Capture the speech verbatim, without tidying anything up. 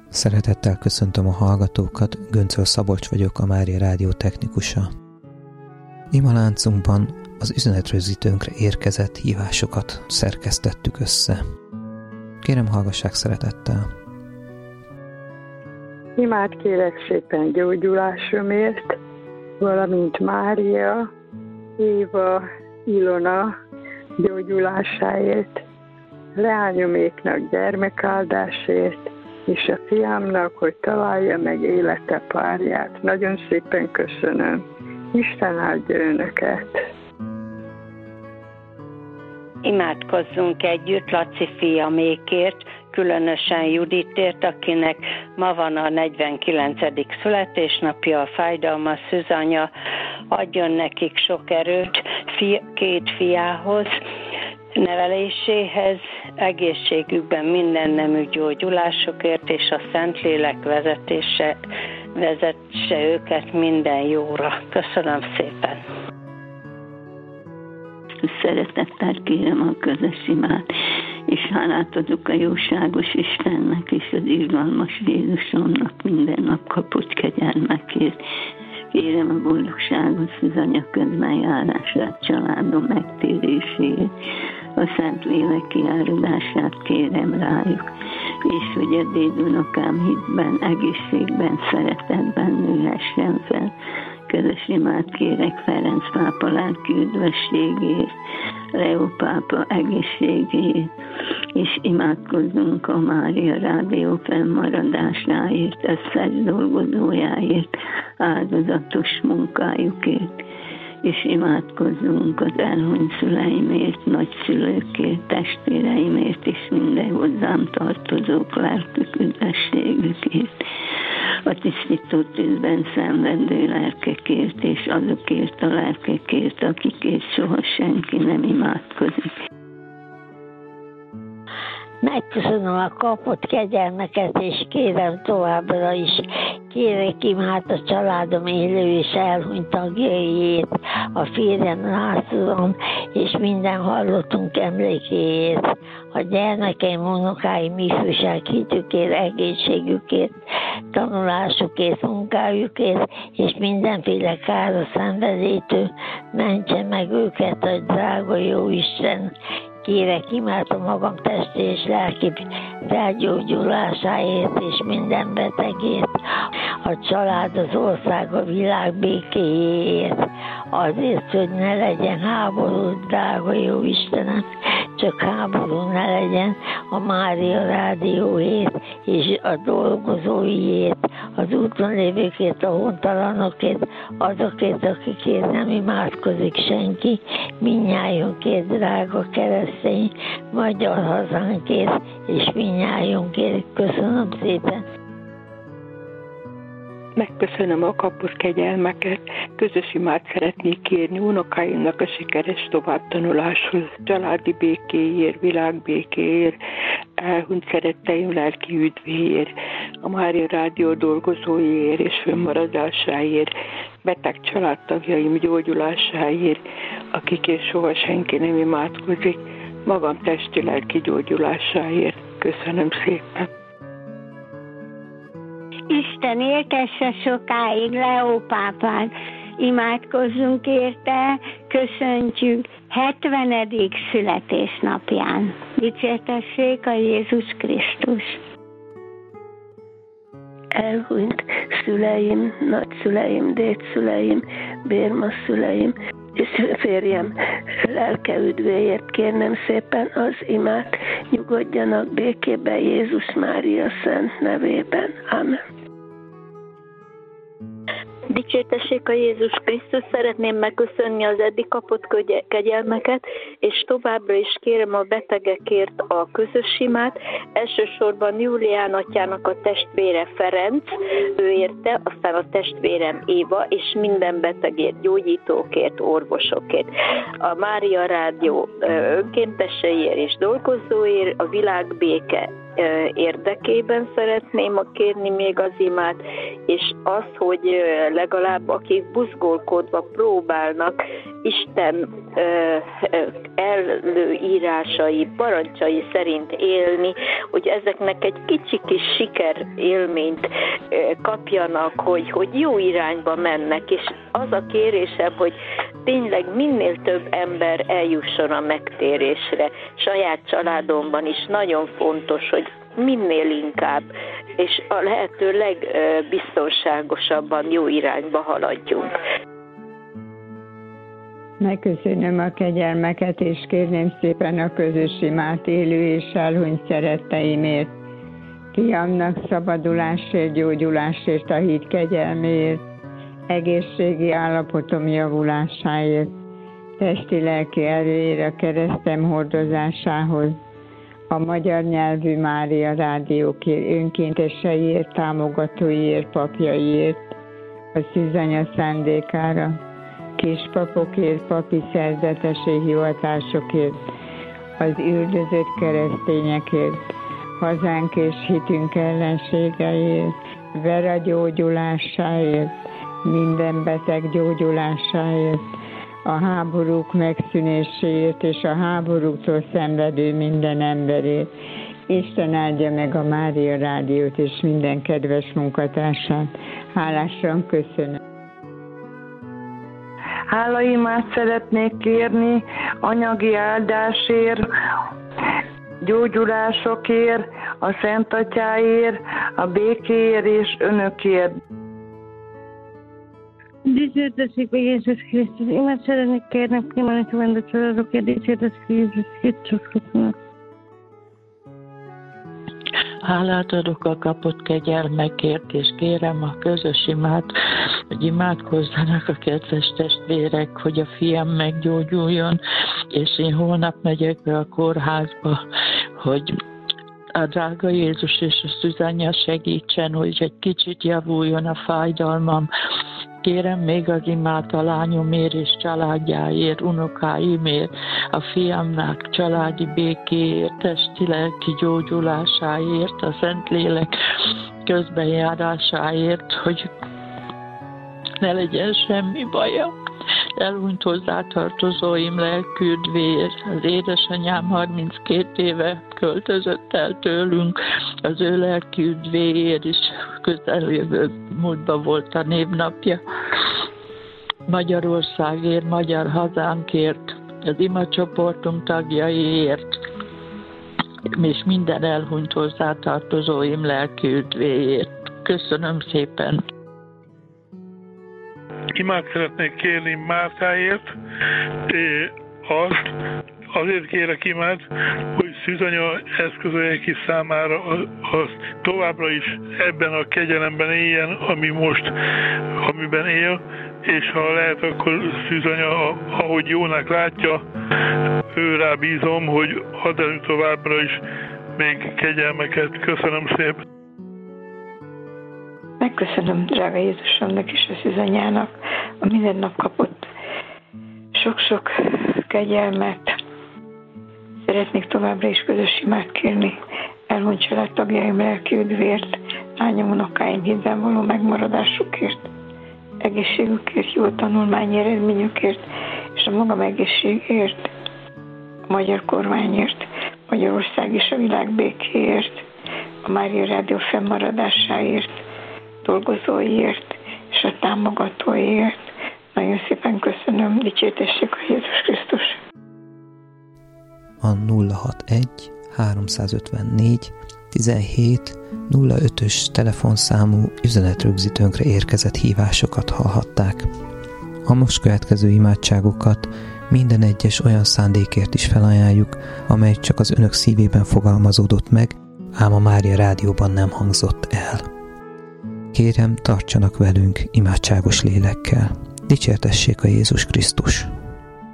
Szeretettel köszöntöm a hallgatókat, Göncöl Szabolcs vagyok, a Mária Rádió technikusa. Imaláncunkban az üzenetrögzítőnkre érkezett hívásokat szerkesztettük össze. Kérem, hallgassák szeretettel! Imát kérek szépen gyógyulásomért, valamint Mária, Éva, Ilona gyógyulásáért, leányoméknak gyermekáldásért, és a fiámnak, hogy találja meg élete párját. Nagyon szépen köszönöm. Isten áldja önöket! Imádkozzunk együtt Laci fiamékért, különösen Juditért, akinek ma van a negyvenkilencedik születésnapja, a fájdalmas szűzanya, adjon nekik sok erőt fi, két fiához, neveléséhez, egészségükben minden nemű gyógyulásokért, és a Szentlélek vezetése, vezesse őket minden jóra. Köszönöm szépen! Szeretettel kérem a közös imát, és hálát adok a jóságos Istennek és az irgalmas Jézusomnak minden nap kapott kegyelmekért. Kérem a boldogságos szűzanya közbenjárását, családom megtérését, a Szentlélek kiáradását kérem rájuk, és hogy a dédunokám hitben, egészségben, szeretetben nőhessen fel. Közös imát kérek Ferenc pápa lelki üdvösségért, Leó pápa egészségért, és imádkozzunk a Mária Rádió fennmaradásáért, összes dolgozójáért, áldozatos munkájukért, és imádkozzunk az elhunyt szüleimért, nagyszülőkért, testvéreimért, és minden hozzám tartozók lelkük üdvösségükért, a tisztító tűzben szenvedő lelkekért, és azokért a lelkekért, akikért soha senki nem imádkozik. Megköszönöm a kapott kegyelmeket, és kérem továbbra is, kérek imát a családom élő és elhunyt tagjaiért, a férjem Lászlón, és minden hallottunk emlékéért, a gyermekeim, unokáim, ifjúság hitükért, egészségükért, tanulásukért, munkájukért, és mindenféle kára szenvedétől mentse meg őket a drága jó Isten. Kérek imát a magam testi és lelki felgyógyulásáért és minden betegért, a család, az ország, a világ békéjéért, azért, hogy ne legyen háború, drága jó Istenem, csak háború ne legyen a Mária Rádióért és a dolgozóiért, az úton lévőkért, a hontalanokért, azokért, akikért nem imádkozik senki, mindnyájunkért, drága keresztény magyar hazánkért, és mindnyájunkért. Köszönöm szépen! Megköszönöm a kapott kegyelmeket, közös imát szeretnék kérni unokáimnak a sikeres továbbtanuláshoz, családi békéért, világbékéért, elhunyt szeretteim lelki üdvéért, a Mária Rádió dolgozóiért és fönnmaradásáért, beteg családtagjaim gyógyulásáért, akikért soha senki nem imádkozik, magam testi lelki gyógyulásáért. Köszönöm szépen! Isten éltesse sokáig Leó pápát, imádkozzunk érte, köszöntjük hetvenedik születésnapján. Dicsértessék a Jézus Krisztus! Elhunyt szüleim, nagyszüleim, dédszüleim, bérmaszüleim, és férjem lelke üdvéért kérnem szépen az imát, nyugodjanak békében Jézus Mária szent nevében. Amen. Dicsértessék a Jézus Krisztus, szeretném megköszönni az eddig kapott kegyelmeket, és továbbra is kérem a betegekért a közös imát, elsősorban Júlián atyának a testvére Ferenc, ő érte, aztán a testvérem Éva, és minden betegért, gyógyítókért, orvosokért. A Mária Rádió önkénteseiért és dolgozóért, a világbéke érdekében szeretném kérni még az imát, és az, hogy legalább akik buzgolkodva próbálnak Isten előírásai, parancsai szerint élni, hogy ezeknek egy kicsi kis sikerélményt kapjanak, hogy, hogy jó irányba mennek, és az a kérésem, hogy tényleg minél több ember eljusson a megtérésre. Saját családomban is nagyon fontos, hogy minél inkább, és a lehető legbiztonságosabban jó irányba haladjunk. Megköszönöm a kegyelmeket, és kérném szépen a közös imát élő és elhunyt szeretteimért. Fiamnak szabadulásért, gyógyulásért, a hit kegyelméért, egészségi állapotom javulásáért, testi-lelki erőért, a keresztem hordozásához, a magyar nyelvű Mária rádiók önkénteseiért, támogatóiért, papjaiért, a szűzanya szándékára, kispapokért, papi szerzetesi hivatásokért, az üldözött keresztényekért, hazánk és hitünk ellenségeiért, Vera gyógyulásáért, minden beteg gyógyulásáért, a háborúk megszűnéséért és a háborúktól szenvedő minden emberért. Isten áldja meg a Mária rádiót és minden kedves munkatársát. Hálásan köszönöm. Hálaimát szeretnék kérni anyagi áldásért, gyógyulásokért, a Szent Atyáért, a békéért és önökért. Dicsértessék meg Jézus Krisztus. Imát szeretnék kérni, kimani tovább a családokért. Dicsértessék Jézus Krisztus. Hálát adok a kapott kegyelmekért, és kérem a közös imát, hogy imádkozzanak a kedves testvérek, hogy a fiam meggyógyuljon, és én holnap megyek be a kórházba, hogy a drága Jézus és a szűzanya segítsen, hogy egy kicsit javuljon a fájdalmam. Kérem még az imát a lányomért és családjáért, unokáimért, a fiamnak családi békéért, testi-lelki gyógyulásáért, a Szentlélek közbenjárásáért, hogy ne legyen semmi baja. Elhunyt hozzátartozóim lelküdvér, az édesanyám harminckét éve költözött el tőlünk, az ő lelküdvéért is közeljövő múltban volt a névnapja. Magyarországért, magyar hazánkért, az imacsoportunk tagjaiért, és minden elhunyt hozzátartozóim lelküdvéért. Köszönöm szépen! Imát szeretnék kérni Mártáért, azt azért kérek imát, hogy szűzanya eszközölje ki számára azt továbbra is ebben a kegyelemben éljen, ami most, amiben él, és ha lehet, akkor szűzanya, ahogy jónak látja, őrá bízom, hogy add elő továbbra is még kegyelmeket. Köszönöm szépen! Megköszönöm drága Jézusomnak és a szűzanyának a minden nap kapott sok-sok kegyelmet. Szeretnék továbbra is közös imát kérni elhunyt családtagjaim lelki üdvért, lányom, unokáim hitben való megmaradásukért, egészségükért, jó tanulmányi eredményükért, és a magam egészségért, a magyar kormányért, Magyarország és a világ békéért, a Mária Rádió fennmaradásáért, dolgozóiért és a támogatóiért. Nagyon szépen köszönöm, dicsértessék a Jézus Krisztus. A nulla hatvanegy háromszázötvennégy tizenhét nulla ötös telefonszámú üzenetrögzítőnkre érkezett hívásokat hallhatták. A most következő imádságokat minden egyes olyan szándékért is felajánljuk, amely csak az önök szívében fogalmazódott meg, ám a Mária Rádióban nem hangzott el. Kérem, tartsanak velünk imádságos lélekkel. Dicsértessék a Jézus Krisztus!